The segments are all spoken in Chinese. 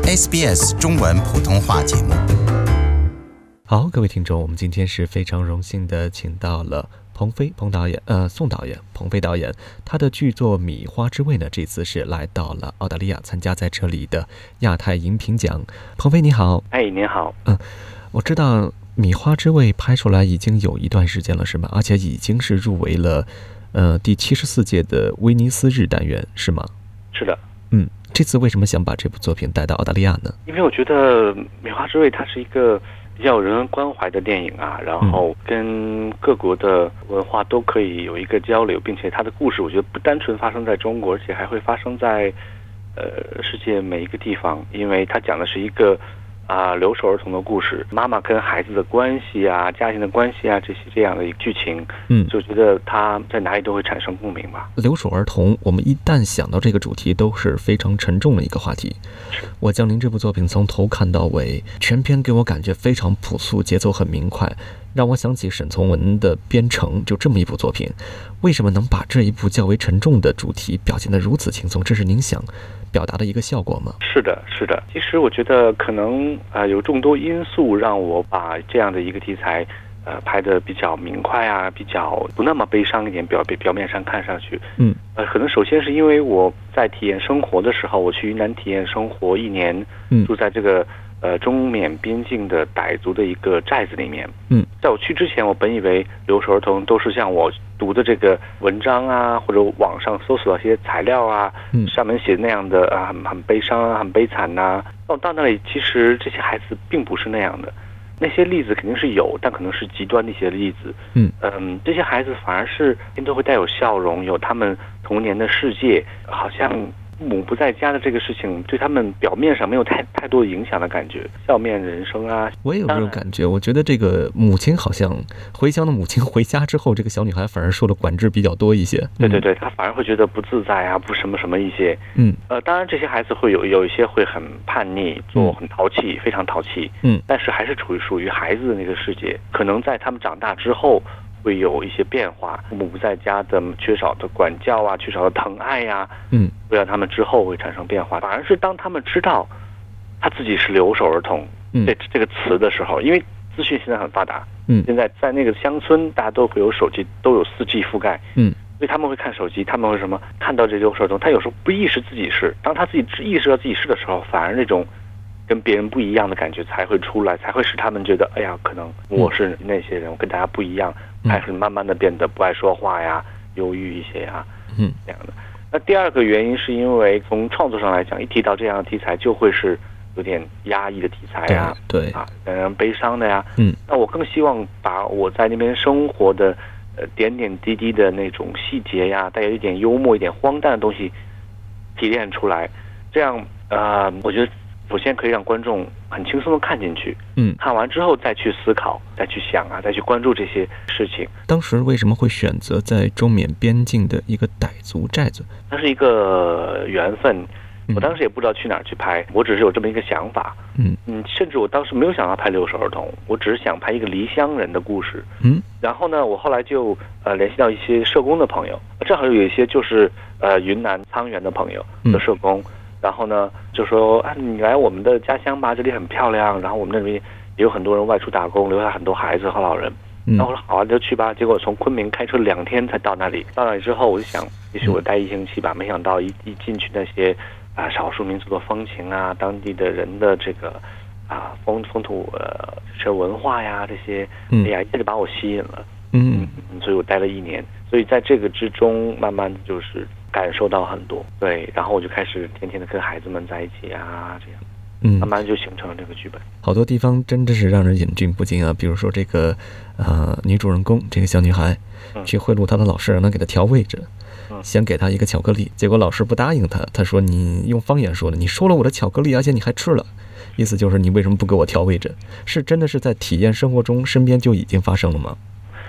SBS 中文普通话节目。 好，各位听众，我们今天是非常荣幸的请到了宋导演彭飞导演，他的剧作《米花之味》呢，这次是来到了澳大利亚参加在这里的亚太荧屏奖。彭飞你好。 您好。 我知道《米花之味》拍出来已经有一段时间了，是吗？而且已经是入围了第74届的威尼斯日单元，是吗？ 是的。 这次为什么想把这部作品带到澳大利亚呢？ 因为我觉得《米花之味》它是一个比较有人文关怀的电影啊，然后跟各国的文化都可以有一个交流，并且它的故事我觉得不单纯发生在中国，而且还会发生在世界每一个地方，因为它讲的是一个留守儿童的故事，妈妈跟孩子的关系啊，家庭的关系啊，这样的一个剧情，就觉得它在哪里都会产生共鸣吧。 留守儿童，我们一旦想到这个主题，都是非常沉重的一个话题。我将您这部作品从头看到尾，全篇给我感觉非常朴素，节奏很明快，让我想起沈从文的《边城》，就这么一部作品。为什么能把这一部较为沉重的主题表现得如此轻松？这是您想表达的一个效果吗？ 是的。其实我觉得可能有众多因素让我把这样的一个题材拍得比较明快啊，比较不那么悲伤一点，表面上看上去。可能首先是因为我在体验生活的时候，我去云南体验生活1年，住在这个中缅边境的傣族的一个寨子里面。在我去之前，我本以为留守儿童都是像我读的这个文章啊，或者网上搜索到一些材料啊，上面写的那样的很悲伤啊，很悲惨呐。到那里，其实这些孩子并不是那样的。那些例子肯定是有，但可能是极端的一些例子。这些孩子反而是都会带有笑容，有他们童年的世界，好像父母不在家的这个事情对他们表面上没有太多的影响的感觉，笑面人生啊。 我也有这种感觉，我觉得这个母亲好像回乡的母亲回家之后，这个小女孩反而受的管制比较多一些。 对，她反而会觉得不自在啊，不什么一些。当然这些孩子会有一些会很叛逆，很淘气，非常淘气。但是还是属于孩子的那个世界，可能在他们长大之后会有一些变化，父母不在家的缺少的管教啊，缺少的疼爱呀，会让他们之后会产生变化。反而是当他们知道他自己是留守儿童这个词的时候，因为资讯现在很发达，现在在那个乡村大家都会有手机，都有4G 覆盖，所以他们会看手机，他们会看到这留守儿童，他有时候不意识自己是，当他自己意识到自己是的时候，反而那种跟别人不一样的感觉才会出来，才会使他们觉得，哎呀，可能我是那些人，我跟大家不一样，开始慢慢的变得不爱说话呀，忧郁一些呀，这样的。那第二个原因是因为从创作上来讲，一提到这样的题材，就会是有点压抑的题材呀， 对悲伤的呀。那我更希望把我在那边生活的点点滴滴的那种细节呀，带有一点幽默、一点荒诞的东西提炼出来，这样我觉得首先可以让观众很轻松的看进去，看完之后再去思考，再去想啊，再去关注这些事情。 当时为什么会选择在中缅边境的一个傣族寨子？ 它是一个缘分，我当时也不知道去哪儿去拍，我只是有这么一个想法。甚至我当时没有想到拍留守儿童，我只是想拍一个离乡人的故事。然后呢，我后来就联系到一些社工的朋友，正好有一些就是云南沧源的朋友的社工。然后呢，就说你来我们的家乡吧，这里很漂亮。然后我们那边也有很多人外出打工，留下很多孩子和老人。然后我说好啊，就去吧。结果从昆明开车2天才到那里。到那里之后，我就想，也许我待1星期吧。没想到一进去那些少数民族的风情啊，当地的人的这个风土这文化呀，这些一下就把我吸引了。所以我待了1年。所以在这个之中，慢慢就是感受到很多，对，然后我就开始天天的跟孩子们在一起啊，这样，慢慢就形成了这个剧本。 好多地方真的是让人忍俊不禁啊，比如说这个女主人公这个小女孩去贿赂她的老师，让她给她调位置，先给她一个巧克力，结果老师不答应她，她说你用方言说的，你收了我的巧克力，而且你还吃了，意思就是你为什么不给我调位置？是真的是在体验生活中身边就已经发生了吗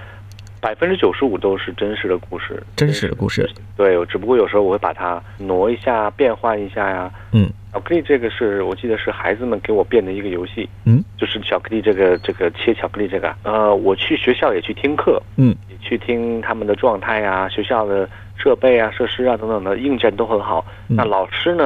？95%都是真实的故事，对，只不过有时候我会把它挪一下，变换一下呀。巧克力这个是我记得是孩子们给我变的一个游戏，就是巧克力这个切巧克力这个，我去学校也去听课，也去听他们的状态啊，学校的设备啊、设施啊等等的硬件都很好。那老师呢，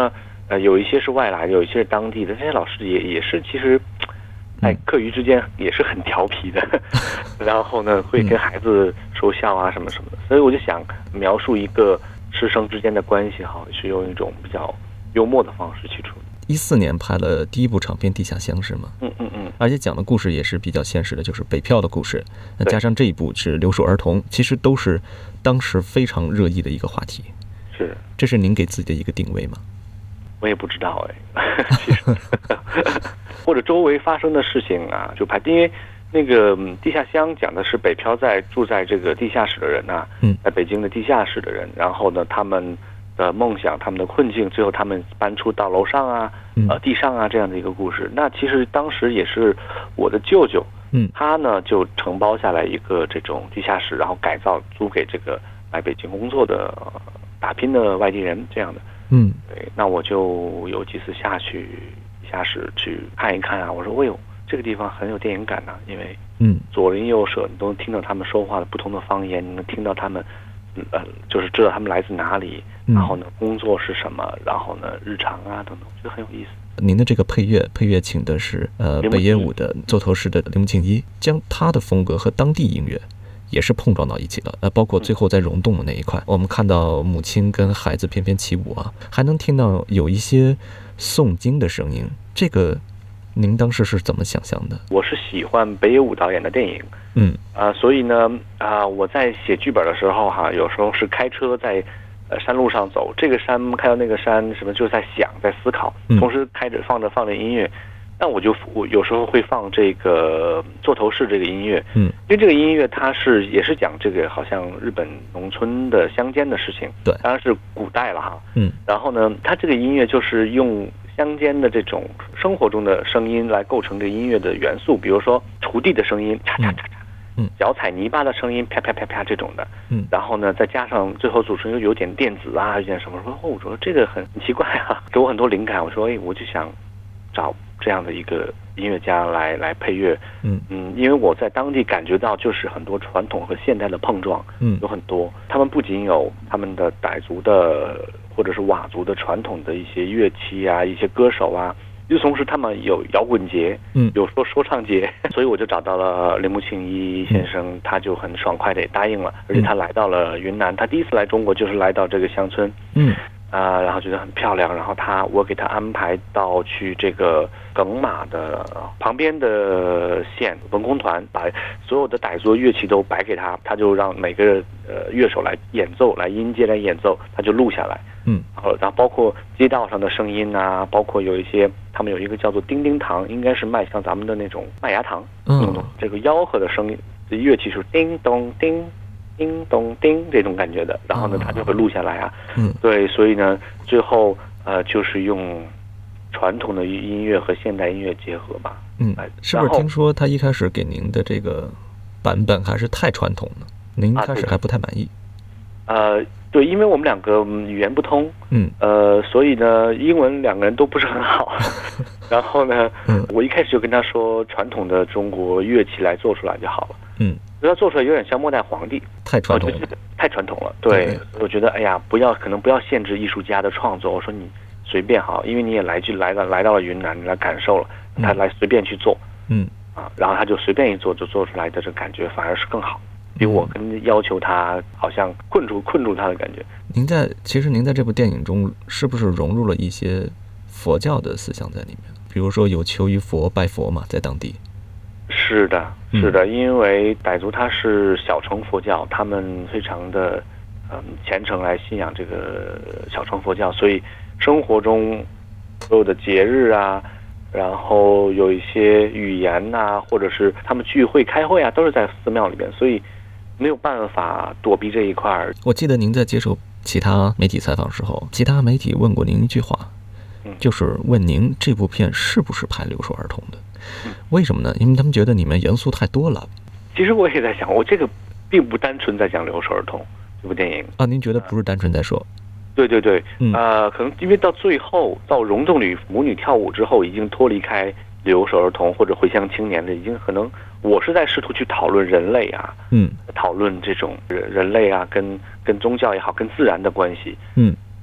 有一些是外来的，有一些是当地的，这些老师也是其实在课余之间也是很调皮的，然后呢会跟孩子说笑啊什么什么的，所以我就想描述一个师生之间的关系哈，是用一种比较幽默的方式去处理。 14年拍了第一部长片《地下乡》是吗？而且讲的故事也是比较现实的，就是北漂的故事。那加上这一部是留守儿童，其实都是当时非常热议的一个话题。 是， 这是您给自己的一个定位吗？ 我也不知道其实或者周围发生的事情啊，就拍，因为那个地下乡讲的是北漂住在这个地下室的人啊，在北京的地下室的人，然后呢，他们的梦想、他们的困境，最后他们搬出到楼上啊、地上啊这样的一个故事。那其实当时也是我的舅舅，他呢就承包下来一个这种地下室，然后改造租给这个来北京工作的打拼的外地人这样的。对，那我就有几次下去地下室去看一看啊，我说，哎呦，这个地方很有电影感呐，因为左邻右舍你都能听到他们说话的不同的方言，你能听到他们就是知道他们来自哪里，然后呢工作是什么，然后呢日常啊等等，觉得很有意思。 您的这个配乐请的是北野武的座头市的铃木敬一，将他的风格和当地音乐也是碰撞到一起了，包括最后在溶洞的那一块，我们看到母亲跟孩子翩翩起舞啊，还能听到有一些诵经的声音，这个您当时是怎么想象的？我是喜欢北野武导演的电影，所以呢我在写剧本的时候有时候是开车在山路上走，这个山开到那个山，什么就在想，在思考，同时放着音乐。但我有时候会放这个座头市这个音乐，因为这个音乐它也是讲这个好像日本农村的乡间的事情，对，当然是古代了哈，然后呢，它这个音乐就是用乡间的这种生活中的声音来构成这个音乐的元素，比如说锄地的声音，嚓嚓嚓嚓，脚踩泥巴的声音，啪啪啪啪这种的，然后呢，再加上最后组成有点电子啊，有点什么，我说这个很奇怪啊，给我很多灵感，我说我就想找这样的一个音乐家来配乐，因为我在当地感觉到就是很多传统和现代的碰撞，有很多，他们不仅有他们的傣族的或者是佤族的传统的一些乐器啊，一些歌手啊，与此同时他们有摇滚节，有说唱节，所以我就找到了铃木庆一先生，他就很爽快的也答应了，而且他来到了云南，他第一次来中国就是来到这个乡村，然后觉得很漂亮，然后我给他安排到去这个耿马的旁边的县文工团，把所有的傣族乐器都摆给他，他就让每个乐手来演奏，来音阶来演奏，他就录下来，然后包括街道上的声音啊，包括有一些他们有一个叫做叮叮糖，应该是卖像咱们的那种麦芽糖，这个吆喝的声音，乐器是叮咚叮。叮咚叮这种感觉的，然后呢，他就会录下来啊。对，所以呢，最后就是用传统的音乐和现代音乐结合吧。是不是听说他一开始给您的这个版本还是太传统了？您开始还不太满意？对，因为我们两个语言不通，所以呢，英文两个人都不是很好。然后呢，我一开始就跟他说，传统的中国乐器来做出来就好了。他做出来有点像末代皇帝，太传统了，太传统了。对，我觉得哎呀，可能不要限制艺术家的创作。我说你随便好，因为你也来到了云南，你来感受了，他来随便去做，然后他就随便一做，就做出来的这感觉反而是更好，比我跟要求他好像困住他的感觉。其实您在这部电影中是不是融入了一些佛教的思想在里面？比如说有求于佛、拜佛嘛，在当地。是的，因为傣族它是小乘佛教，他们非常的虔诚来信仰这个小乘佛教，所以生活中所有的节日啊，然后有一些语言呐，或者是他们聚会开会啊，都是在寺庙里边，所以没有办法躲避这一块。我记得您在接受其他媒体采访时候，其他媒体问过您一句话，就是问您这部片是不是拍留守儿童的？为什么呢？因为他们觉得你们元素太多了。其实我也在想，我这个并不单纯在讲留守儿童这部电影啊。您觉得不是单纯在说？对，可能因为到最后到溶洞里母女跳舞之后，已经脱离开留守儿童或者回乡青年的，已经可能我是在试图去讨论人类啊，讨论这种人类啊跟宗教也好，跟自然的关系，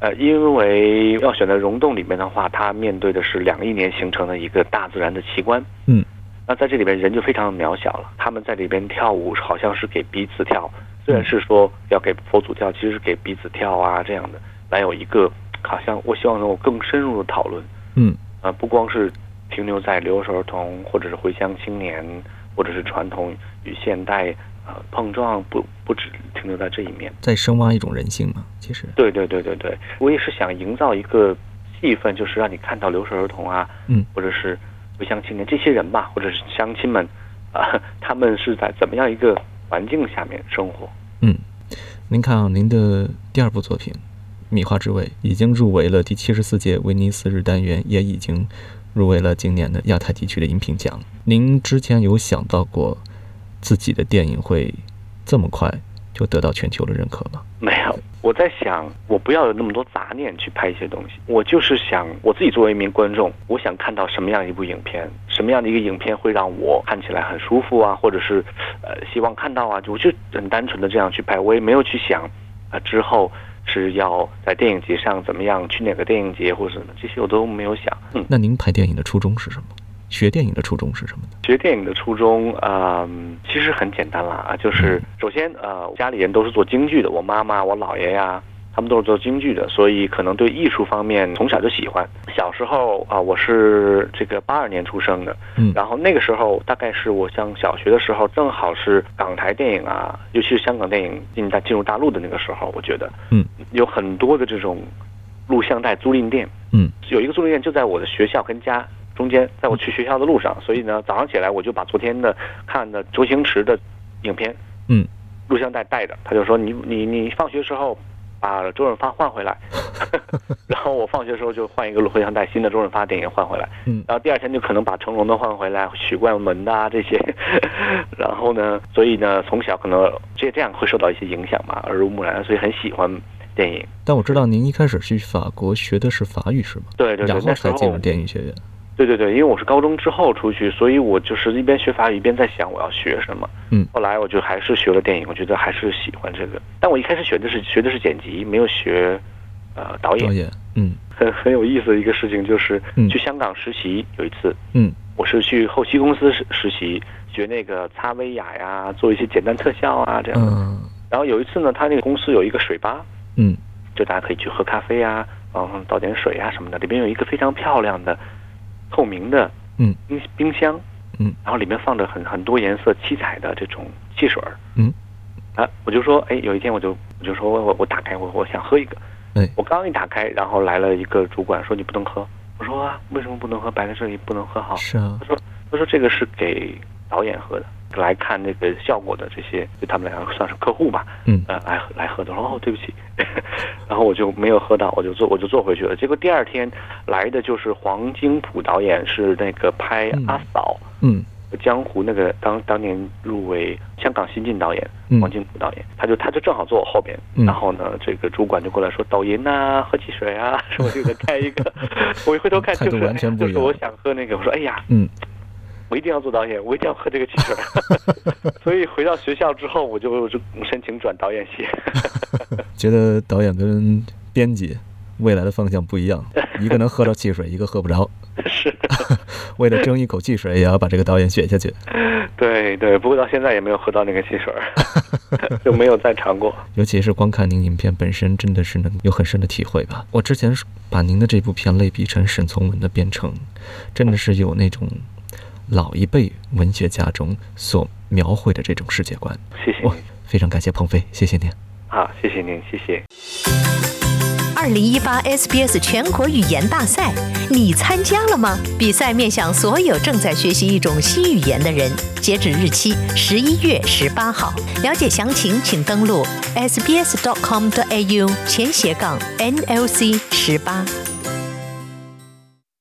因为要选择溶洞里面的话，它面对的是2亿年形成的一个大自然的奇观。那在这里边人就非常渺小了，他们在里边跳舞好像是给彼此跳，虽然是说要给佛祖跳，其实是给彼此跳啊，这样的来有一个好像我希望能有更深入的讨论。不光是停留在留守儿童或者是回乡青年或者是传统与现代碰撞，不只停留在这一面， 在深挖一种人性嘛。其实对，我也是想营造一个气氛，就是让你看到留守儿童啊，或者是回乡青年这些人吧，或者是乡亲们他们是在怎么样一个环境下面生活。 您看啊，您的第2部作品《米花之味》已经入围了第74届威尼斯日单元，也已经入围了今年的亚太地区的银屏奖。您之前有想到过自己的电影会这么快就得到全球的认可吗？ 没有，我在想我不要有那么多杂念去拍一些东西，我就是想我自己作为一名观众，我想看到什么样一部影片，什么样的一个影片会让我看起来很舒服啊，或者是希望看到啊，我就很单纯的这样去拍，我也没有去想之后是要在电影节上怎么样，去哪个电影节或者什么，这些我都没有想。 那您拍电影的初衷是什么？学电影的初衷是什么呢？ 学电影的初衷其实很简单啦，就是首先家里人都是做京剧的，我妈妈我姥爷呀他们都是做京剧的，所以可能对艺术方面从小就喜欢。小时候我是这个82年出生的，然后那个时候大概是我上小学的时候，正好是港台电影啊，尤其是香港电影进入大陆的那个时候，我觉得有很多的这种录像带租赁店，有一个租赁店就在我的学校跟家中间，在我去学校的路上，所以呢早上起来我就把昨天的看的周星驰的影片录像带带着，他就说你放学的时候把周润发换回来然后我放学的时候就换一个录像带，新的周润发电影换回来，然后第2天就可能把成龙的换回来，许冠文的这些然后呢，所以呢从小可能这样会受到一些影响嘛，耳濡目染，所以很喜欢电影。 但我知道您一开始去法国学的是法语是吗？ 对， 然后才进入电影学院。 对，因为我是高中之后出去，所以我就是一边学法语一边在想我要学什么。后来我就还是学了电影，我觉得还是喜欢这个。但我一开始学的是剪辑，没有学导演。很有意思的一个事情就是去香港实习，有一次我是去后期公司实习，学那个擦威亚呀，做一些简单特效啊这样的。然后有一次呢，他那个公司有一个水吧，就大家可以去喝咖啡啊，然后倒点水啊什么的，里边有一个非常漂亮的透明的冰箱，然后里面放着很多颜色七彩的这种汽水，我就说有一天我就说我打开我想喝一个，我刚一打开，然后来了一个主管说你不能喝，我说为什么不能喝，摆在这里不能喝好？是啊，他说这个是给导演喝的，来看那个效果的这些，对他们来说算是客户吧，来喝的。对不起，然后我就没有喝到，我就坐回去了。结果第2天来的就是黄精甫导演，是那个拍阿嫂，江湖那个当年入围香港新晋导演黄精甫导演，他就正好坐我后边，然后呢，这个主管就过来说抖音啊，喝汽水啊，说我就得开一个，我一回头看就是我想喝那个，我说我一定要做导演，我一定要喝这个汽水所以回到学校之后，我就申请转导演系觉得导演跟编辑未来的方向不一样，一个能喝到汽水，一个喝不着是为了争一口汽水也要把这个导演选下去。 对，不过到现在也没有喝到那个汽水就没有再尝过。 尤其是光看您影片本身，真的是能有很深的体会吧。我之前把您的这部片类比成沈从文的《边城》，真的是有那种老一辈文学家中所描绘的这种世界观。 谢谢你， 非常感谢鹏飞，谢谢您。 好，谢谢您，谢谢。 2018 SBS 全国语言大赛，你参加了吗？比赛面向所有正在学习一种新语言的人，截止日期11月18号。了解详情，请登录 sbs.com.au/NLC18。